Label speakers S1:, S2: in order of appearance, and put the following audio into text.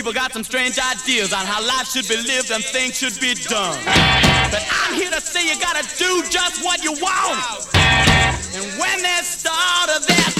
S1: people got some strange ideas on how life should be lived and things should be done. But I'm here to say you gotta do just what you want. And when they start their